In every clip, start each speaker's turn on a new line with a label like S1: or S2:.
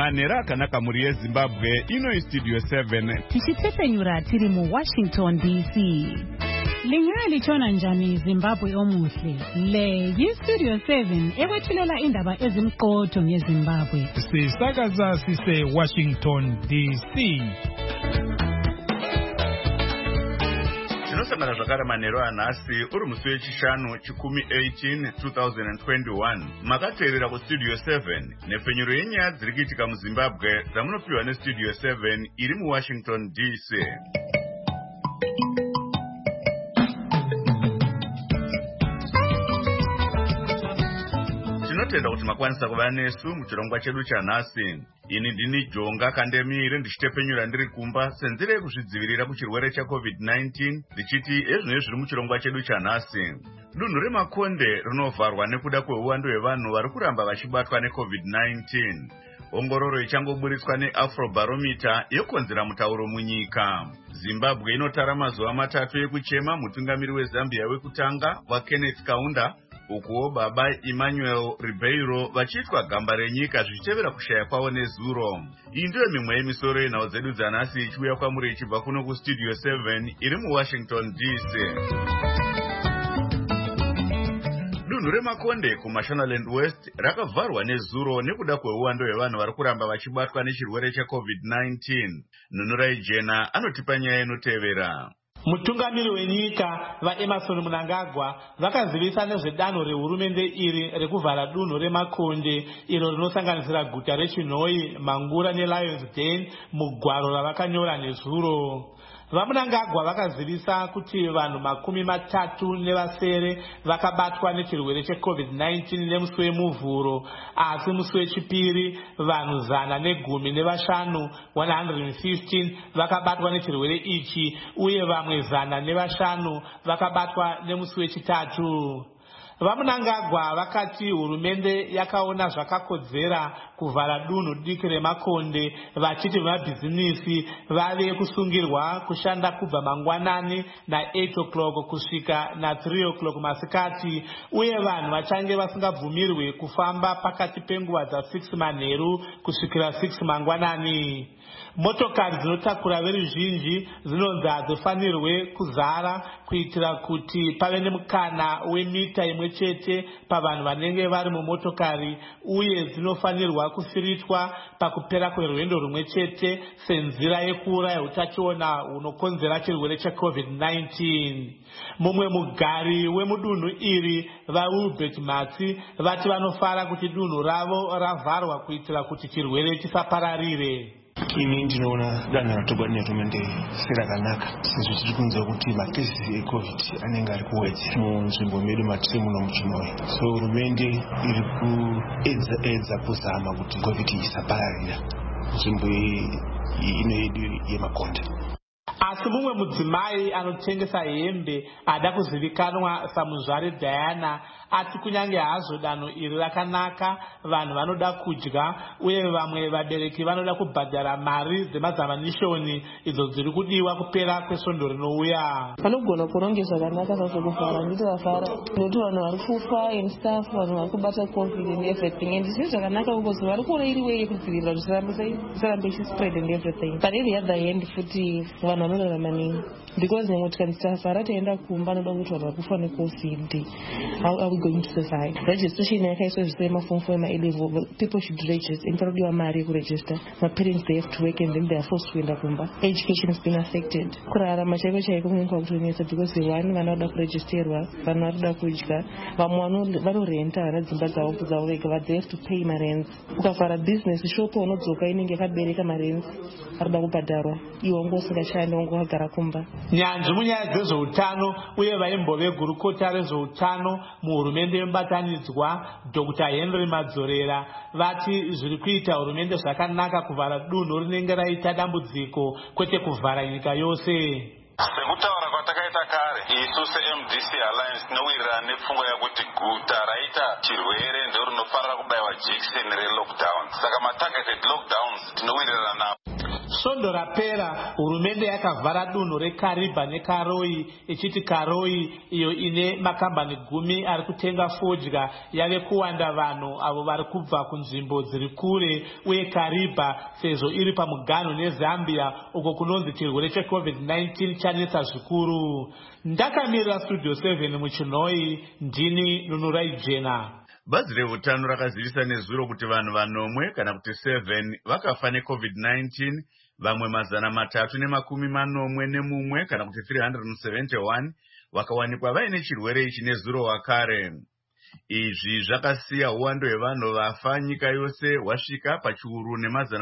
S1: manhero akanaka muri yeZimbabwe. Ino Studio 7
S2: tichitepenyura tiri mu Washington DC. Lingali chona njani Zimbabwe omuhle. Le Studio 7 ewethulela indaba ezimqotho ngeZimbabwe.
S3: Sisakaza sise Washington DC.
S1: Tinosangana zvakare manhero anhasi uri musi wechishanu chikumi 18 2021 makateerera kuStudio 7 nepfenyuro yenyaya dziri kuitika muZimbabwe dzamunopiwa neStudio 7 iri muWashington DC. Tinotenda kuti makwanisa kuva nesu muchirongwa chedu chanhasi. Ini ndini Jonga Kandemire ndichitepenyura ndiri kumba senzira yekuzvidzivirira kuchirwere chaCovid-19 ndichiti ezvinezvi zviri muchirongwa chedu chanhasi. Dunhu reMakonde rinovharwa nekuda kweuwando hwevanhu vari kuramba vachibatwa neCovid-19. Ongororo ichangoburitswa neAfrobarometer yokonzera mutauro munyika. Zimbabwe inotara mazuva matatu ekuchema mutungamiri weZambia wekutanga waKenneth Kaunda ukuwo baba Emmanuel Ribeiro vachiitwa gamba renyika zvichitevera kushaya kwavo nezuro. Iyi ndiyo mimwe yemisoro yenhau dzedu dzanhasi ichiuya kwamuri ichibva kuno kuStudio 7 iri muWashington DC. Dunhu reMakonde kuMashonaland West rakavharwa nezuro nekuda kweuwando hwevanhu vari kuramba vachibatwa nechirwere cheCovid-19. Nunurai Jena anotipa nyaya inotevera.
S4: Mutungamiri wenyika vaEmmerson Mnangagwa vakazivisa nezvedanho rehurumende iri rekuvhara dunhu reMakonde iro rinosanganisira guta reChinhoyi, Mangura neLionsden mugwaro ravakanyora nezuro. VaMnangagwa vakazivisa kuti vanhu 37 vakabatwa nechirwere cheCovid-19 nemusi wemuvhuro, asi musi wechipiri vanhu 115 115 vakabatwa nechirwere ichi uye vamwe 105 vakabatwa nemusi wechitatu. VaMnangagwa vakati hurumende yakaona zvakakodzera kuvhara dunhu diki reMakonde vachiti vemabhizinisi vave kusungirwa kushanda kubva mangwanani na8 o'clock kusvika na3 o'clock masikati uye vanhu vachange vasingabvumirwe kufamba pakati penguva dza6 manheru kusvikira 6 mangwanani. Motokari dzinotakura veruzhinji dzinonzi hadzifanirwe kuzara kuitira kuti pave nemukana wemita imwe chete pavanhu vanenge vari mumotokari uye dzinofanirwa kufiritwa pakupera kwerwendo rumwe chete senzira yekuuraya utachiona hunokonzera chirwere cheCovid-19. Mumwe mugari wemudunhu iri vaUlbert Matsi vati vanofara kuti dunhu ravo ravharwa kuitira kuti chirwere chisapararire.
S5: Ini ndinoona danho ratorwa nehurumende serakanaka sezvo tiri kunzwa kuti makesisi eCovid anenge ari kuwedzera munzvimbo medu matiri muno muChinhoyi. So hurumende iri kuedza kuzama kuti Covid isapararira nzvimbo ino yedu yeMakonde.
S4: Asi mumwe mudzimai anotengesa hembe ada kuzivikanwa saMuzvare Diana ati kunyange hazvo danho iri rakanaka vanhu vanoda kudya uye vamwe vabereki vanoda kubhadhara mari dzemazamanishoni idzo dziri kudiwa kupera kwesvondo rinouya.
S6: Vanogona kuronge zvakanaka zvakuvhara nditi vafara nokuti vanhu vari kufa and stuff vanhu vari kubata Covid and everything and zviro zvakanaka because vari kuona iri way yekudzivirira kuti isarambe ichispread and everything. But in the other hand futi vanhu vanorarama nei because nyangwe tikanzi tafara taenda kumba noda kuti vanhu vari kufa neCovid. How are we going to survive? Registration yakaiswa zvisema form 4 ma-A-level people should register and parodiwa mari yekuregister. My parents they have to work and then they are forced kuenda kumba. Education has been affected. Kurarama chaiko chaiko kunenge kutonetsa because one vana vanoda kuregisterwa, vanhu vanoda kudya, vamwe vanorenta hana dzimba dzavo vega but they have to pay marents. Ukavhara business shop unodzoka inenge yakabereka marents arikuda kubhadharwa iwe wangu usingashandi wangu wakagara kumba.
S4: Nyanzvi munyaya dzezveutano uye vaimbove gurukota rezveutano muhurumende yemubatanidzwa Dr. Henry Madzorera vati zviri kuita hurumende zvakanaka kuvhara dunhu rinenge raita dambudziko kwete kuvhara nyika yose.
S7: Sekutaura kwatakaita kare isu seMDC Alliance tinowirirana nepfungwa yakuti guta raita chirwere ndiro rinofanira kubayiwa jekiseni relockdown. Saka matargeted lockdowns tinowirirana nawo.
S4: Svondo rapera hurumende yakavhara dunhu reKariba neKaroi ichiti Karoi iyo ine makambani 10 ari kutenga fodya yave kuwanda vanhu avo vari kubva kunzvimbo dziri kure, uye Kariba sezvo iri pamuganhu neZambia uko kunonzi chirwere cheCovid-19 chanetsa zvikuru. Ndakamirira Studio 7 muChinoi, ndini Nunurai Jena.
S1: Bazi reutano rakazivisa nezuro kuti vanhu 7 kana kuti 7 vakafa neCovid-19, vamwe 341 kana kuti 371 vakawanikwa vaine chirwere ichi nezuro wakare. Izvi zvakasiya uwando hwevanhu vafa nyika yose hwasvika pachiuru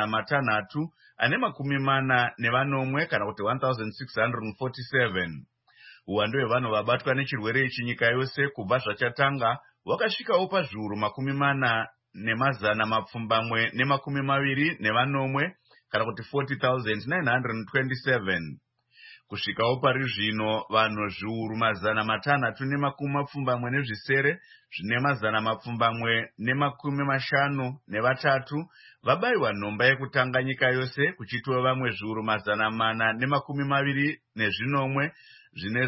S1: ne340 kana kuti 1647. Uwando hwevanhu vabatwa nechirwere ichi nyika yose kubva zvachatanga wakasvikawo pazviuru 428 kana kuti 40,927. Kusvikawo pari zvino vanhu zviuru 670 zvine 753 vabayiwa nhomba yekutanga nyika yose, kuchitiwa vamwe zviuru 420 zvine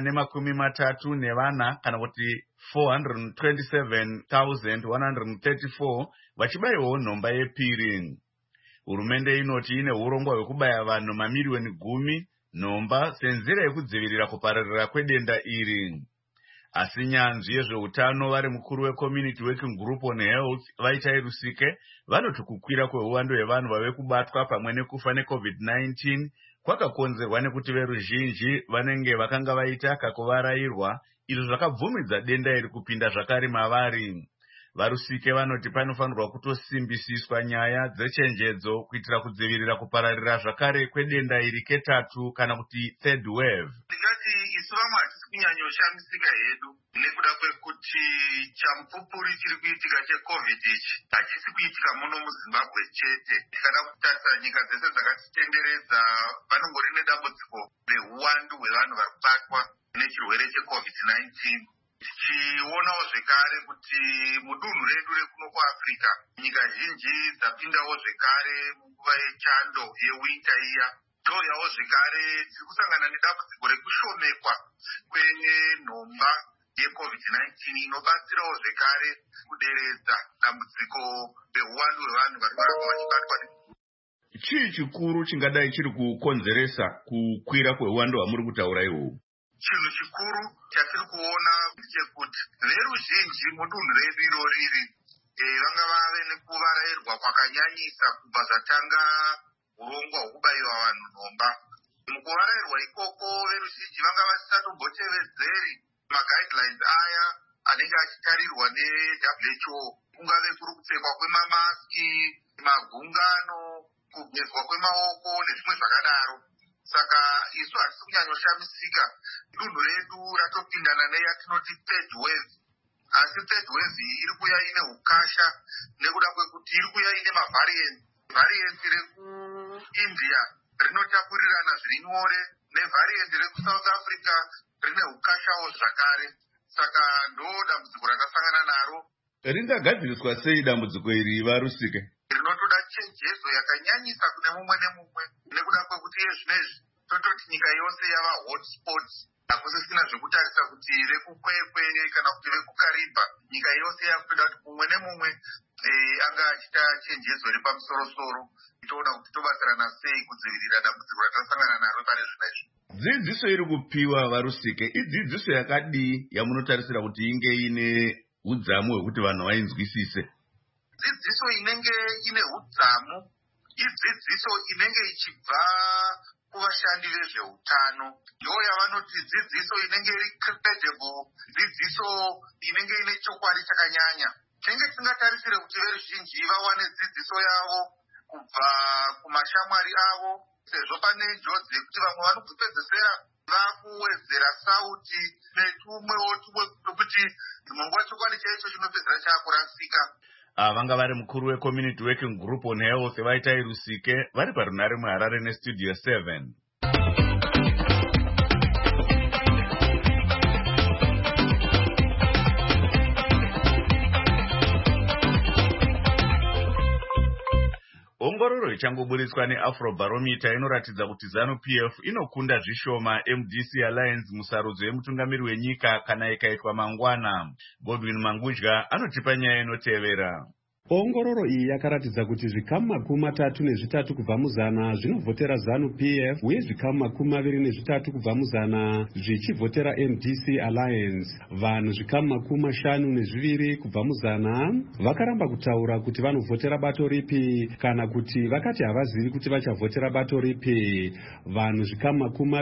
S1: 134 kana kuti 427,134 vachibayiwawo nhomba yepiri. Hurumende inoti ine urongwa hwekubaya vanhu mamiliyoni 10 nhomba senzira yekudzivirira kupararira kwedenda iri. Asi nyanzvi yezveutano vari mukuru weCommunity Working Group on Health Vaitai Rusike vanoti kukwira kweuwando hwevanhu vave kubatwa pamwe nekufa neCovid-19 kwakakonzerwa nekuti veruzhinji vanenge vakanga vaita kakuvarairwa, izvo zvakabvumidza denda iri kupinda zvakare mavari. Varusike vanoti panofanirwa kutosimbisiswa nyaya dzechenjedzo kuitira kudzivirira kupararira zvakare kwedenda iri ketatu kana kuti third wave.
S7: Ndingati isu vamwe hatisi kunyanyoshamisika hedu nekuda kwekuti chamupupuri chiri kuitika cheCovid ichi hachisi kuitika muno muZimbabwe chete. Tikada kutarisa nyika dzese dzakatitenderedza vanongori nedambudziko reuwandu hwevanhu vari kubatwa nechirwere cheCovid-19. Tichionawo zvekare kuti mudunhu redu rekuno kuAfrica nyika zhinji dzapindawo zvekare munguva yechando yewinta iya. Touyawo zvekare tiri kusangana nedambudziko rekushomekwa kwenhomba yeCovid-19 inobatsirawo zvekare kuderedza dambudziko reuwandu hwevanhu vari kuramba vachibatwa.
S1: Chii chikuru chingadai chiri kukonzeresa kukwira kweuwandu hwamuri kutaura ihwohwo?
S7: Chinhu chikuru chatiri kuona chekuti veruzhinji mudunhu redu iroriri vanga vave nekuvarairwa kwakanyanyisa kubva zvatanga urongwa hwekubayiwa vanhu nhomba. Mukuvarairwa ikoko veruzhinji vanga vasisatombotevedzeri maguidelines aya anenge achitarirwa neWHO, kungave kuri kupfekwa kwemamaski, magungano, kugezwa kwemaoko nezvimwe zvakadaro. Saka isu hatisi kunyanyoshamisika, dunhu redu ratopindana neyatinoti third wave. Asi third wave iri kuya ine ukasha nekuda kwekuti iri kuya ine mavariant rekuIndia rinotapurirana zviri nyore nevariant rekuSouth Africa rine ukashawo zvakare. Saka ndo dambudziko ratasangana naro.
S1: Ringagadziriswa sei dambudziko iri Varusike?
S7: Rinotoda chenjedzo yakanyanyisa kune mumwe nemumwe nekuda kwekuti zvinezvi tototi nyika yose yava hotspot. Hakusisina zvekutarisa kuti rekukwekwe kana kuti rekuKariba. Nyika yose yakutoda kuti mumwe nemumwe anga achita chenjedzo repamusoro-soro itoona kuti tobatsirana sei kudzivirira dambudziko ratasangana naro pari zvinezvi.
S1: Dzidziso iri kupiwa Varusike idzidziso yakadii yamunotarisira kuti inge ine udzamu hwekuti vanhu vainzwisise?
S7: Dzidziso inenge ine udzamu idzidziso inenge ichibva kuvashandi vezveutano. Ndiyo yavanoti dzidziso inenge iri credible, dzidziso inenge ine chokwadi chakanyanya. Tinenge tisingatarisire kuti veruzhinji vawane dzidziso yavo kubva kumashamwari avo, sezvo pane njodzi yekuti vamwe vanopedzesera vakuwedzera sauti netumwewo twekuti munguva chokwadi chaicho chinopedzera chaakurasika.
S1: Vanga vari mukuru weCommunity Working Group on Health Vaitai Rusike vari parunare muHarare neStudio 7. ongororo ichangoburitswa neAfrobarometer inoratidza kuti ZANU-PF inokunda zvishoma MDC Alliance musarudzo yemutungamiri wenyika kana ikaitwa mangwana. Godwin Mangudya anotipa nyaya inotevera.
S8: Ongororo iyi yakaratidza kuti zvikamu 33 kubva muzana zvinovhotera ZANU-PF uye zvikamu 23 kubva muzana zvichivhotera MDC Alliance. Vanhu zvikamu 52 kubva muzana vakaramba kutaura kuti vanovhotera bato ripi kana kuti vakati havazivi kuti vachavhotera bato ripi. Vanhu zvikamu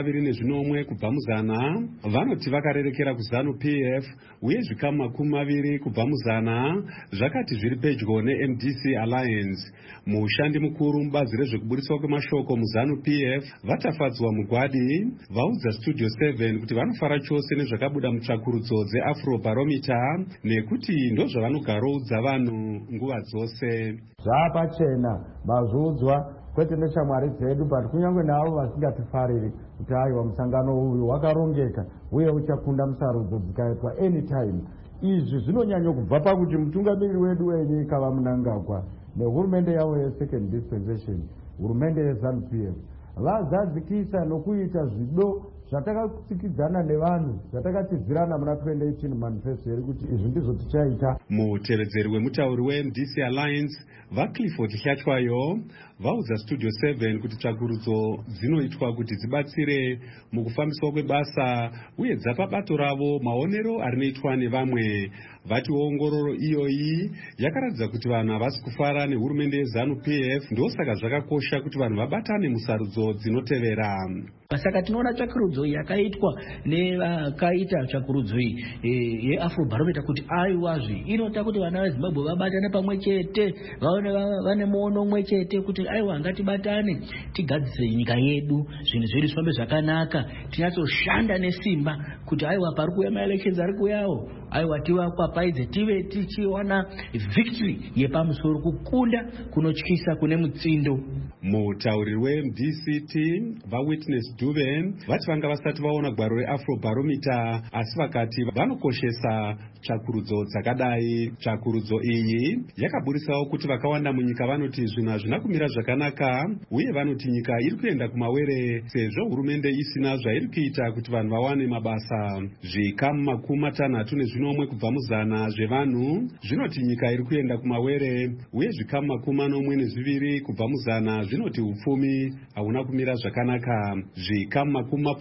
S8: 21 kubva muzana vanoti vakarerekera kuZANU-PF uye zvikamu 20 kubva muzana zvakati zviri pedyo neMDC Alliance. Mushandi mukuru mubazi rezvekuburitswa kwemashoko muZANU-PF Vatafadzwa Mugwadi vaudza Studio 7 kuti vanofara chose nezvakabuda mutsvakurudzo dzeAfrobarometer nekuti ndozvavanogaroudza vanhu nguva dzose.
S9: Zvapachena mazvudzwa kwete neshamwari dzedu but kunyange navo vasingatifariri kuti aiwa musangano uyu wakarongeka uye uchakunda musarudzo dzikaitwa anytime. Izvi zvinonyanya kubva pakuti mutungamiri wedu wenyika vaMnangagwa nehurumende yavo yesecond dispensation, hurumende yeZANU-PF vazadzikisa nokuita zvido zvatakasikidzana nevanhu zvatakatibvirana muna 2018 manifesto yedu kuti izvi ndizvo tichaita.
S8: Mutevedzeri wemutauri weMDC Alliance vaClifford Hlatshwayo vaudza Studio 7 kuti tsvakurudzo dzinoitwa kuti dzibatsire mukufambiswa kwebasa uye dzapa bato ravo maonero arinoitwa nevamwe. Vati ongororo iyoyi yakaratidza kuti vanhu havasi kufara nehurumende yeZANU-PF, ndosaka zvakakosha kuti vanhu vabatane musarudzo dzinotevera.
S10: Saka tinoona tsvakurudzo yakaitwa nevakaita tsvakurudzo yeAfrobarometer kuti aiwazvi inoita kuti vana veZimbabwe vabatane pamwe chete, vaone vane muono umwe chete kuti aiwa ngatibatane tigadzire nyika yedu, zvinhu zvedu zvifambe zvakanaka, tinatsoshanda nesimba kuti aiwa pari kuuya maelections ari kuuyawo aiwa tivapapaidze tive tichiwana victory yepamusoro, kukunda kunotyisa kune mutsindo.
S8: Mutauriri weMDCT vaWitness Dube vati vanga vasati vaona gwaro reAfrobarometer asi vakati vanokoshesa tsvakurudzo dzakadai. Tsvakurudzo iyi yakaburisawo kuti vakawanda munyika vanoti zvinhu hazvina kumira zvakanaka uye vanoti nyika iri kuenda kumawere sezvo hurumende isina zvairi kuita kuti vanhu vawane mabasa. Zvikamu 61 kubva muzana zvevanhu zvinoti nyika iri kuenda kumawere uye zvikamu 42 kubva muzana zvinoti upfumi hauna kumira zvakanaka. Zvikamu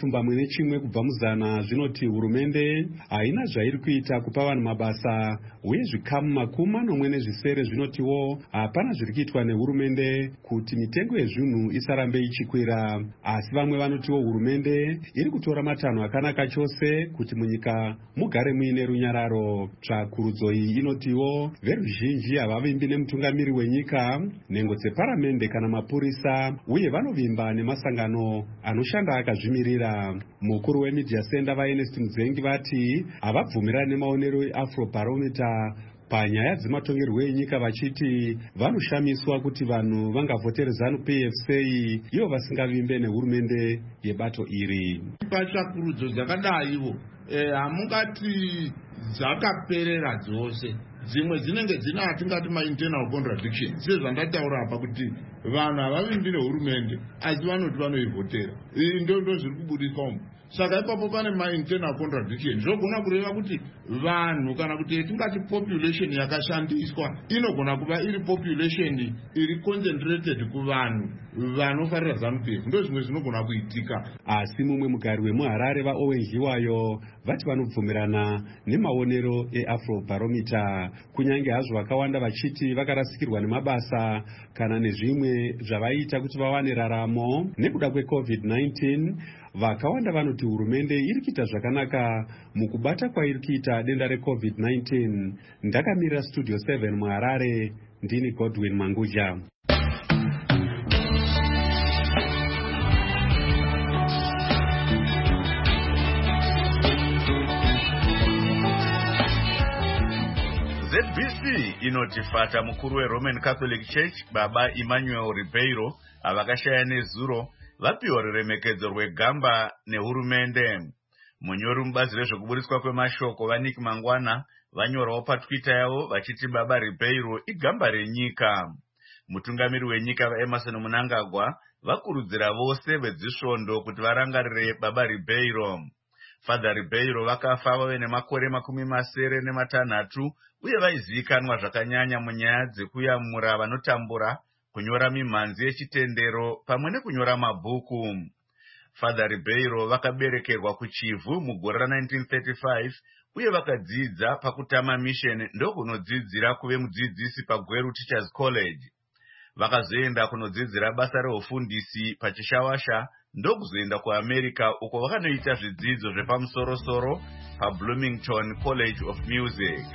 S8: 21 kubva muzana zvinoti hurumende haina zvairi kuita kupa vanhu mabasa uye zvikamu 40 zvinotiwo hapana zviri kuitwa nehurumende kuti mitengo yezvinhu isarambe ichikwira. Asi vamwe vanotiwo hurumende iri kutora matanho akanaka chose kuti munyika mugare muine runyararo. Tsvakurudzo iyi inotiwo veruzhinji havavimbi nemutungamiri wenyika, nhengo dzeparamende kana mapurisa uye vanovimba nemasangano anoshanda akazvimirira. Mukuru weMedia Center vaErnest Mudzengi vati havabvumirani nemaonero eAfrobarometer panyaya dzematongerwo enyika vachiti vanoshamiswa kuti vanhu vangavhotere ZANU-PF sei ivo vasingavimbe nehurumende yebato iri.
S11: Patsvakurudzo dzakadaiwo hamungati dzakaperera dzose, dzimwe dzinenge dzina atingati internal contradiction sezvandataura apa kuti vanhu havavimbi nehurumende asi vanoti vanoivhotera. Ndo zviri kubudiswa umu. Saka ipapo pane internal contradiction. Zvogona kureva kuti vanhu kana kuti tingati population yakashandiswa inogona kuva iri population iri concentrated kuvanhu vanofarira ZANU-PF. Ndo zvimwe zvinogona kuitika.
S8: Asi mumwe mugari wemuHarare vaOwen Hiwayo vati vanobvumirana nemaonero eAfrobarometer kunyange hazvo vakawanda vachiti vakarasikirwa nemabasa kana nezvimwe zvavaita kuti vawane raramo nekuda kweCovid-19. Vakawanda vanoti hurumende iri kuita zvakanaka mukubata kwairi kuita denda reCovid-19. Ndakamirira Studio 7 muHarare, ndini Godwin Mangudya.
S1: ZBC inotifata mukuru weRoman Catholic Church Baba Emmanuel Ribeiro avakashaya nezuro vapiwa ruremekedzo rwegamba nehurumende. Munyori mubazi rezvekuburitswa kwemashoko vaNick Mangwana vanyorawo paTwitter yavo vachiti Baba Ribeiro igamba renyika. mutungamiri wenyika vaEmerson Mnangagwa vakurudzira vose vedzisvondo kuti varangarire baba Ribeiro. Father Ribeiro vakafa vave nemakore 76 uye vaizivikanwa zvakanyanya munyaya dzekuyamura vanotambura, kunyora mimhanzi yechitendero pamwe nekunyora mabhuku. Father Ribeiro vakaberekerwa kuChivu mugore ra1935 uye vakadzidza pakutama mission ndokunodzidzira kuve mudzidzisi paGweru Teachers College. Vakazoenda kunodzidzira basa reufundisi paChishawasha ndokuzoenda kuAmerica uko vakanoita zvidzidzo zvepamusoro-soro paBloomington College of Music.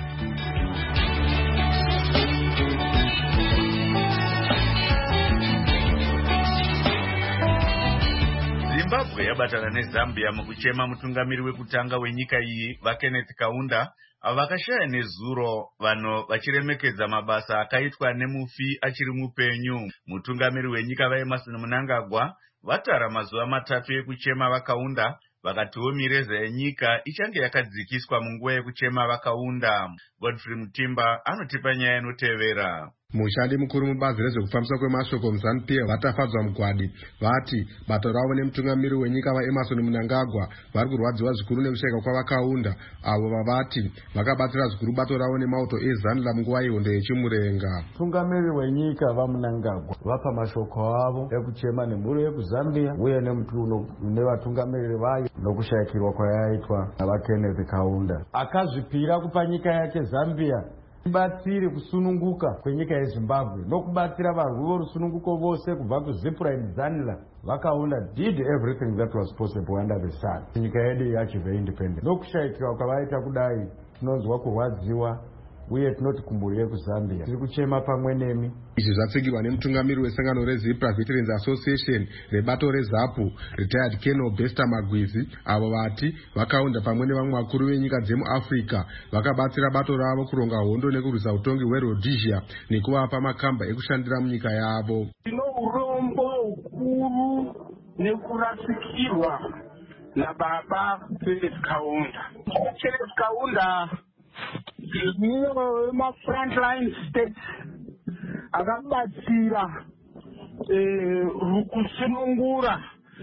S1: Zimbabwe yabatana neZambia mukuchema mutungamiri wekutanga wenyika iyi vaKenneth Kaunda vakashaya nezuro vano vachiremekedza mabasa akaitwa nemufi achiri mupenyu. Mutungamiri wenyika vaEmerson Mnangagwa vatara mazuva 3 ekuchema vakaunda vakatiwo mireza yenyika ichange yakadzikiswa munguva yekuchema vakaunda. Godfrey Mutimba anotipa nyaya inotevera.
S12: Mushandi mukuru mubazi rezvekufambiswa kwemashoko muZANU-PF vatafadzwa mugwadi vati bato ravo nemutungamiri wenyika vaEmerson Mnangagwa vari kurwadziwa zvikuru nekushayika kwavakaunda avo vavati vakabatsira zvikuru bato ravo nemauto eZanla munguva yehondo yechimurenga.
S9: Mutungamiri wenyika vaMnangagwa vapa mashoko avo ekuchema nemhuri yekuZambia uye nevatungamiriri vayo nokushayikirwa kwayaitwa navaKenneth Kaunda. Akazvipira kupa nyika yake Zambia batsiri kusununguka kwenyika yeZimbabwe nokubatsira varwi vorusununguko vose kubva kuZipline Zanla. Vakaunda did everything that was possible under the sun nyika yedu yachive independent. Nokushayikirwa kwavaita kudai tinonzwa kurwadziwa uye tinoti kumburi yekuZambia tiri kuchema pamwe nemi.
S12: Izvi zvapfigirwa nemutungamiri wesangano reZipra Veterans Association rebato reZAPU retired Colonel Bester Magwizi avo vati vakaunda pamwe nevamwe vakuru venyika dzemuAfrica vakabatsira bato ravo kuronga hondo nekurwisa utongi hweRhodesia nekuvapa makamba ekushandira munyika yavo.
S13: Tino urombo ukuru nekurasikirwa nababa Felix Kaunda. Felix Kaunda ma-frontline states akabatsira kusunungura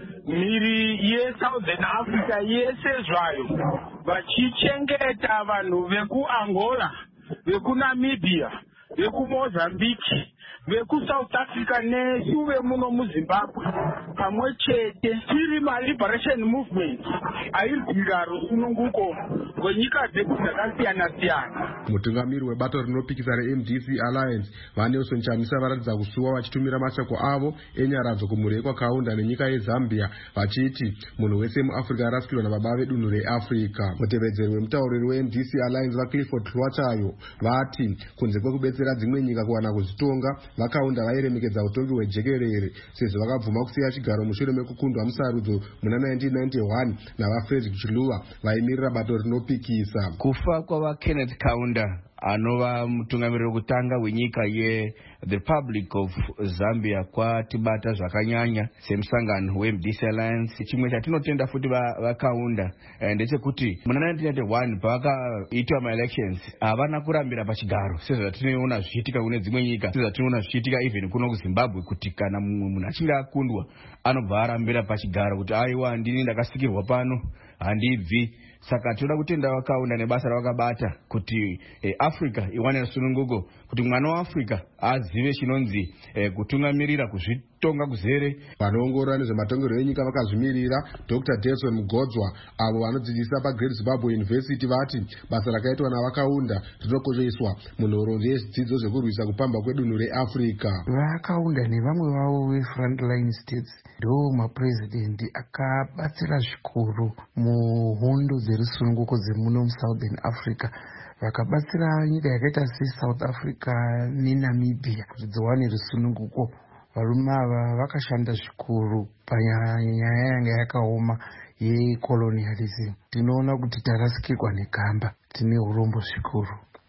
S13: mhiri yeSouthern Africa yese zvayo vachichengeta vanhu vekuAngola, vekuNamibia, vekuMozambique, vekuSouth Africa neshuve muno muZimbabwe pamwe chete tiri ma-liberation movement airwira rusununguko rwenyika dzedu dzakasiyana-siyana.
S12: Mutungamiri webato rinopikisa reMDC Alliance vaNelson Chamisa varatidza kusuwa vachitumira mashoko avo enyaradzo kumhuri yekwakaunda nenyika yeZambia vachiti munhu wese muAfrica arasikirwa nababa vedunhu reAfrica. Mutevedzeri wemutauriri weMDC Alliance vaClifford Hlwachayo vati kunze kwekubetsera dzimwe nyika kuwana kuzvitonga vakaunda vairemekedza utongi hwejekerere sezvo vakabvuma kusiya chigaro mushure mekukundwa musarudzo muna 1991 navaFrederick Chiluba vaimirira bato rinopikisa.
S14: Kufa kwavaKenneth Kaunda anova mutungamiriri wekutanga wenyika yeThe Republic of Zambia kwatibata zvakanyanya semusangano weMDC Alliance. Chimwe chatinotenda futi vakaunda ndechekuti muna 1991 pavakaitwa maelections havana kurambira pachigaro sezvatinoona zvichiitika kune dzimwe nyika, sezvatinoona zvichiitika even kuno kuZimbabwe kuti kana mumwe munhu achinge akundwa anobva arambira pachigaro kuti aiwa ndini ndakasikirwa pano handibvi. Saka toda kutenda vakaunda nebasa ravakabata kuti Africa iwane rusununguko, kuti mwana waAfrica azive chinonzi kutungamirira kuzvitonga kuzere.
S12: Vanoongorora nezvematongerwo enyika vakazvimirira Dr. Delson Mugodzwa avo vanodzidzisa paGreat Zimbabwe University vati basa rakaitwa navakaunda rinokosheswa munhoroondo yezvidzidzo zvekurwisa kupamba kwedunhu reAfrica.
S15: Vakaunda nevamwe vavo vefrontline states ndo maprezidendi akabatsira zvikuru muhondo dzerisununguko dzemuno muSouthern Africa. Vakabatsira nyika yakaita seSouth Africa neNamibia kuti dziwane rusununguko. Varume ava vakashanda zvikuru panyaya yanga yakaoma yecolonialism. Tinoona kuti tarasikirwa negamba, tine urombo zvikuru.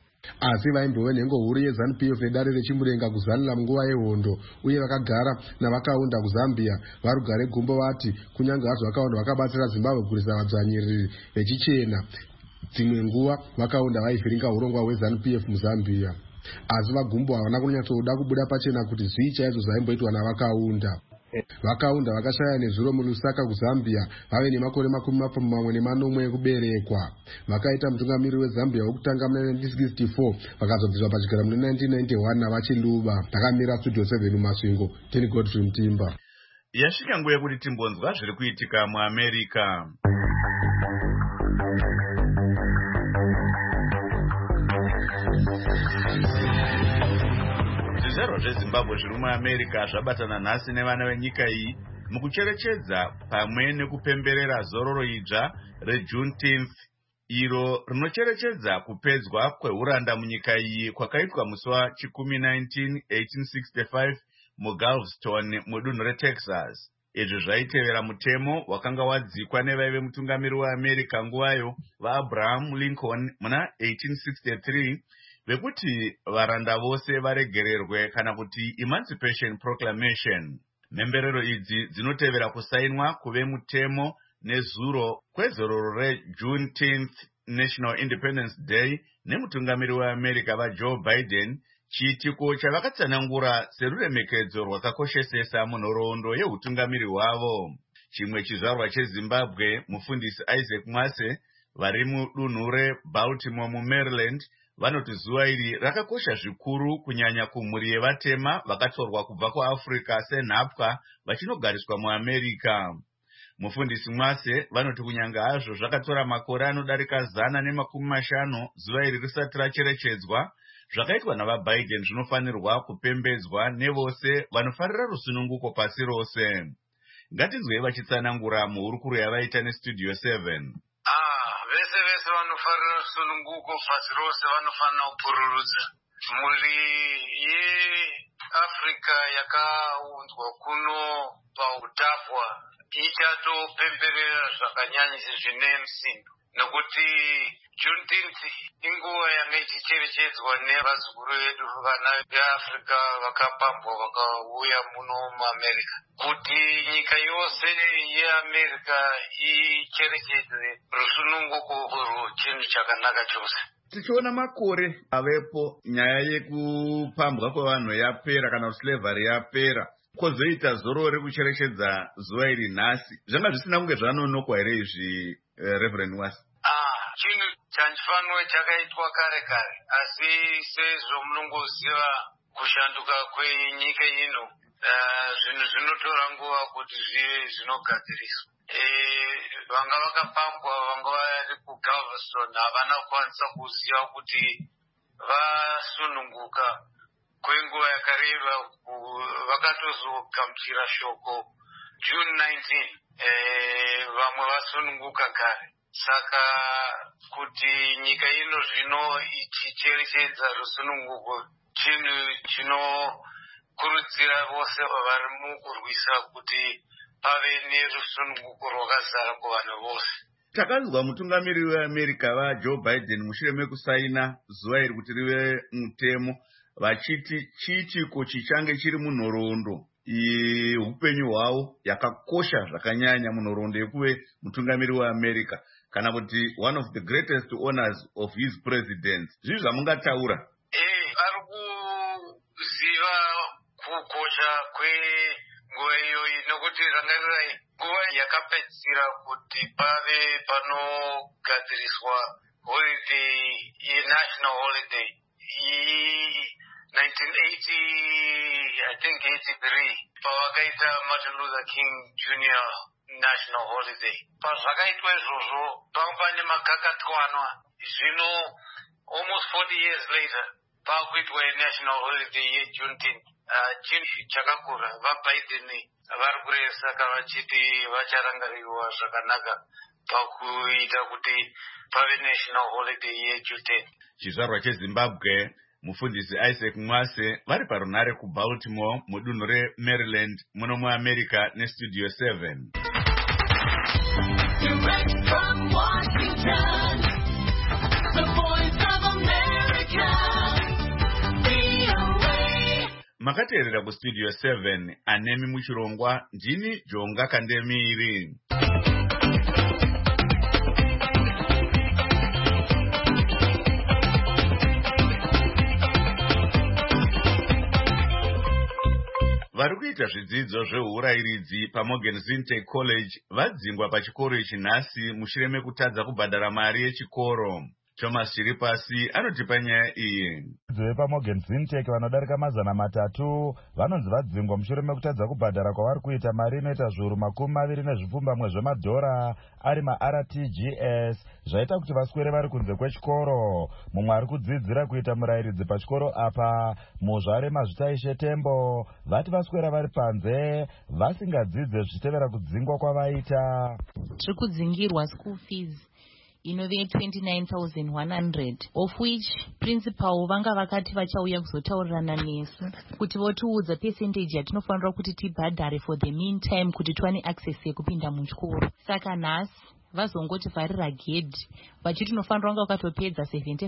S12: Asi vaimbove nhengo huru yeZANU-PF nedare rechimurenga kuzanila munguva yehondo uye vakagara navakaunda kuZambia varugare gumbo vati kunyange hazvo vakaunda vakabatsira Zimbabwe kurwisa vadzvanyiriri vechichena dzimwe nguva vakaunda vaivhiringa urongwa hweZANU-PF muZambia. asi vagumbo havana kunyatsoda kubuda pachena kuti zvii chaizvo zvaimboitwa navakaunda. Vakaunda vakashaya nezuro mulusaka kuZambia vave nemakore 40 ekuberekwa. Vakaita mutungamiri weZambia wokutanga muna 1964 vakazobviswa pachigara muna 1991 navachiluva. Takamira Studio 7 mumasvingo, Tini Godfrey Mutimba.
S1: Yasvika nguva yekuti timbonzwa zviri kuitika muAmerica. Zvizvarwa zveZimbabwe zviri muAmerica zvabatana nhasi nevana venyika iyi mukucherechedza pamwe nekupemberera zororo idzva reJuneteenth, iro rinocherechedza kupedzwa kweuranda munyika iyi kwakaitwa musi wa19 1865 muGalveston mudunhu reTexas. Izvi zvaitevera mutemo wakanga wadzikwa nevaive mutungamiri weAmerica nguvayo vaAbraham Lincoln muna 1863 vekuti varanda vose varegererwe kana kuti Emancipation Proclamation. Mhemberero idzi dzinotevera kusainwa kuve mutemo nezuro kwezororo reJuneteenth National Independence Day nemutungamiri weAmerica vaJoe Biden, chiitiko chavakatsanangura seruremekedzo rwakakoshesesa munhoroondo yeutungamiri hwavo. Chimwe chizvarwa cheZimbabwe, mufundisi Isaac Mwase, vari mudunhu reBaltimore muMaryland, vanoti zuva iri rakakosha zvikuru kunyanya kumhuri yevatema vakatorwa kubva kuAfrica senhapwa vachinogariswa muAmerica. Mufundisi Mwase vanoti kunyanga hazvo zvakatora makore anodarika 150 zuva iri risati racherechedzwa, zvakaitwa navaBiden zvinofanirwa kupembedzwa nevose vanofarira rusununguko pasi rose. Ngatinzwei vachitsanangura muhurukuro yavaita neStudio 7.
S16: Vese vanofarira rusununguko pasi rose vanofanira kupururudza. Mhuri yeAfrica yakaunzwa kuno pautapwa ichatopemberera zvakanyanyisa zvine misindo, nokuti Juneteenth inguva yanga ichicherechedzwa nevazukuru vedu vana veAfrica vakapambwa vakauya muno muAmerica, kuti nyika yose yeAmerica icherechedze rusununguko urwu chinhu chakanaka chose.
S1: Tichiona makore avepo nyaya yekupambwa kwevanhu yapera kana kuti slavery yapera, kozoita zororo rekucherechedza zuva iri nhasi, zvanga zvisina kunge zvanonokwa here izvi Reverend Wasi?
S16: Chinhu chanchifanwe chakaitwa kare kare, asi sezvo munongoziva kushanduka kwenyika ino, zvinhu zvinotora nguva kuti zvive zvinogadziriswa. Vanga vakapambwa, vanga vari kuGalveston havana kukwanisa kuziva kuti vasununguka kwenguva yakareba, vakatozogamuchira shoko June 19, vamwe vasununguka kare. Saka kuti nyika ino zvino ichicherechedza rusununguko chinhu chinokurudzira vose vari mukurwisa kuti pave nerusununguko rwakazara kuvanhu vose.
S1: Takanzwa mutungamiri weAmerica vaJoe Biden mushure mekusaina zuva iri kuti rive mutemo, vachiti chiitiko chichange chiri munhoroondo upenyu hwavo yakakosha zvakanyanya munhoroondo yekuve mutungamiri weAmerica, kana kuti one of the greatest honors of his president. Zvizvi zvamungataura?
S16: Ari kuziva kukosha kwenguva iyoyi, nokuti rangarirai nguva yakapedzisira kuti pave panogadziriswa holiday yenational holiday 1980, I think 83, pavakaita Martin Luther King Jr. National Holiday. Pazvakaitwa izvozvo panga pane makakatanwa. Zvino almost 40 years later pakuitwa national holiday yeJuneteenth. Chinhu chakakura. VaBiden vari kuresaka vachiti vacharangariwa zvakanaka pakuita kuti pave national holiday yeJuneteenth.
S1: Chizvarwa cheZimbabwe, mufundisi Isaac Mwase vari parunhare kuBaltimore mudunhu reMaryland muno muAmerica neStudio 7. Direct from Washington, the voice of America, VOA. Makateerera kuStudio 7, anemi muchirongwa, ndini Jonga Kandemiri. vari kuita zvidzidzo zveurayiridzi paMorgan Zinte College vadzingwa pachikoro ichi nhasi mushure mekutadza kubhadhara mari yechikoro. Thomas Chiripasi anotipa nyaya iyi.
S17: VepaMorgan Zintech vanodarika 300 vanonzi vadzingwa mushure mekutadza kubhadhara kwavari kuita mari inoita zviuru 20 zvemadhora ari maRTGS zvaita kuti vaswere vari kunze kwechikoro. Mumwe ari kudzidzira kuita murayiridzi pachikoro apa muzvare Mazvitaishe Tembo vati vaswera vari panze vasingadzidze zvichitevera kudzingwa kwavaita.
S18: Tiri kudzingirwa school fees inove 29,100 of which principal vanga vakati vachauya kuzotaurirana nesu kuti votiudza percentage yatinofanira kuti tibhadhare for the meantime kuti tiwane access yekupinda muchikoro. Saka nhasi vazongoti vharira gedhi vachiti unofanira kunge wakatopedza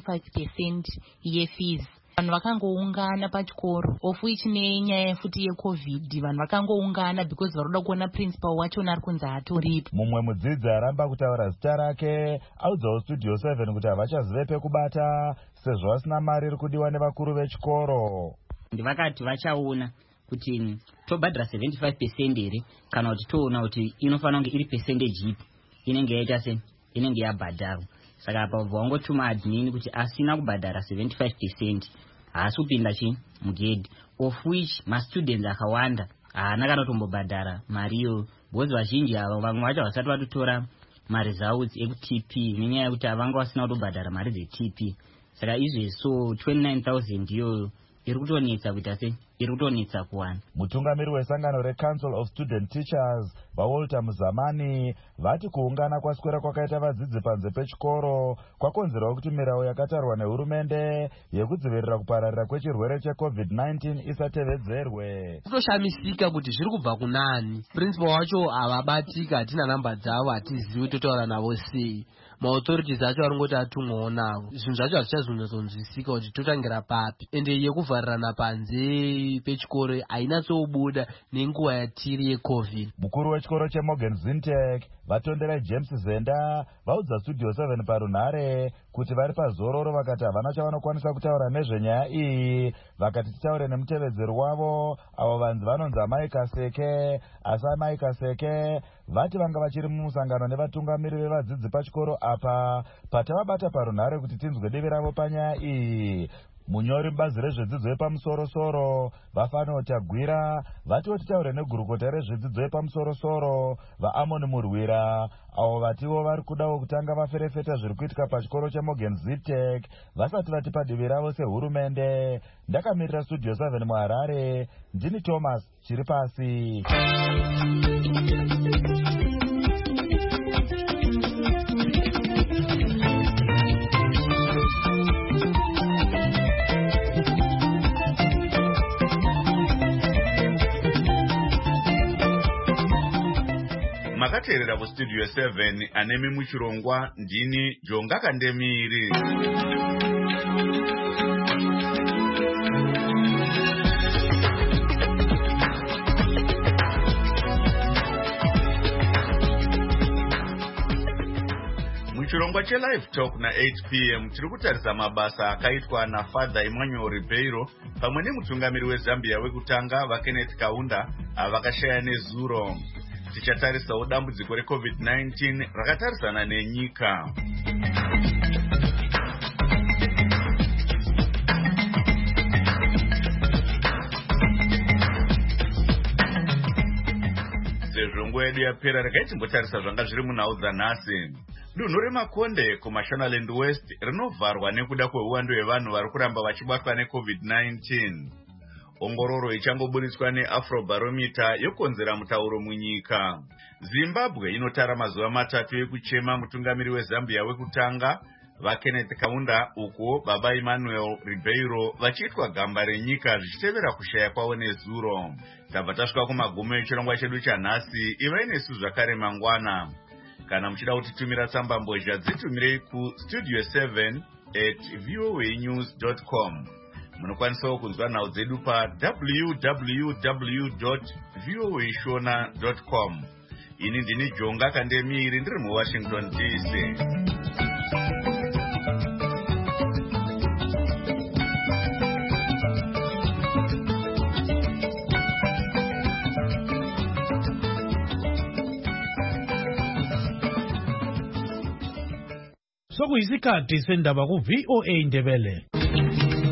S18: 75% yefees. Vanhu vakangoungana pachikoro of which nenyaya futi yeCovid vanhu vakangoungana because varoda kuona principal wachona ari kunzi hatoripo.
S17: Mumwe mudzidzi aramba kutaura zita rake audzawo Studio 7 kuti havachazive pekubata sezvo vasina mari iri kudiwa nevakuru vechikoro.
S19: Ndivakati vachaona kuti tobhadhara 75% here kana kuti toona kuti inofanira kunge iri percentage ipi inenge yaita se inenge yabhadharwa. Saka apa vangotuma admin kuti asina kubhadhara 75% haasi kupinda mugedhi of which mastudents akawanda haana kana kutombobhadhara mariyo because vazhinji ava vamwe vacho vasati vatotora maresults ekuTP nenyaya yekuti havanga vasina kutobhadhara mari dzeTP. Saka izvezvi so 29,000 iyo iri kutonetsa kuita se iri kutonetsa kuwana.
S17: Mutungamiri wesangano reCouncil of Student Teachers vaWalter Muzamani vati kuungana kwaswera kwakaita vadzidzi panze pechikoro kwakonzerawo kuti mirau yakatarwa nehurumende yekudzivirira kupararira kwechirwere cheCovid-19 isatevedzerwe.
S20: Kutoshamisika kuti zviri kubva kunani. Principal wacho havabatika, hatina namba dzavo, hatizivi totaura navo sei. Maauthorities acho aringoti atumwawo navo. Zvinhu zvacho hazvichazonzwisika kuti totangira papi. Ende yekuvharirana panze pechikoro hainatsobuda nenguva yatiri yeCovid.
S17: Mukuru wechikoro cheMorgan Zintech vatondera James Zenda vaudza Studio 7 parunhare kuti vari pazororo vakati havana chavanokwanisa kutaura nezvenyaya iyi. Vakati titaure nemutevedzeri wavo avo vanzi vanonzi Amai Kaseke. Asi Amai Kaseke vati vanga vachiri mumusangano nevatungamiri vevadzidzi pachikoro apa patavabata parunhare kuti tinzwe divi ravo panyaya iyi. Munyori mubazi rezvedzidzo yepamusoro-soro Vafano Tagwira vatiwo titaure negurukota rezvedzidzo yepamusoro-soro vaAmon Murwira avo vatiwo vari kudawo kutanga vaferefeta zviri kuitika pachikoro cheMorgan Zintech vasati vatipa divi ravo sehurumende. Ndakamirira Studio 7 muHarare, ndini Thomas Chiripasi.
S1: Makateerera kuStudio 7 anemi muchirongwa ndini Jonga Kandemiri. Muchirongwa cheLive Talk na 8 p.m. tiri kutarisa mabasa akaitwa naFather Emmanuel Ribeiro pamwe nemutungamiri weZambia wekutanga vaKenneth Kaunda avakashaya nezuro. Tichatarisawo dambudziko reCovid-19 rakatarisana nenyika. Sezvo nguva yedu yapera regai timbotarisa zvanga zviri munhau dzanhasi. Dunhu reMakonde kuMashonaland West rinovharwa nekuda kweuwando hwevanhu vari kuramba vachibatwa neCovid-19. Ongororo ichangoburitswa neAfrobarometer yokonzera mutauro munyika. Zimbabwe inotara mazuva 3 ekuchema mutungamiri weZambia wekutanga vaKenneth Kaunda uko baba Emmanuel Ribeiro vachiitwa gamba renyika zvichitevera kushaya kwavo nezuro. Tabva tasvika kumagumo echirongwa chedu chanhasi. Ivai nesu zvakare mangwana. Kana muchida kutitumira tsamba mbozha dzitumirei kustudio7@voanews.com. Munokwanisawo kunzwa nhau dzedu pa www.voashona.com. Ini ndini Jonga Kandemiri ndiri muWashington DC.
S3: sokuyisikhathi sendaba ku-VOA Ndebele.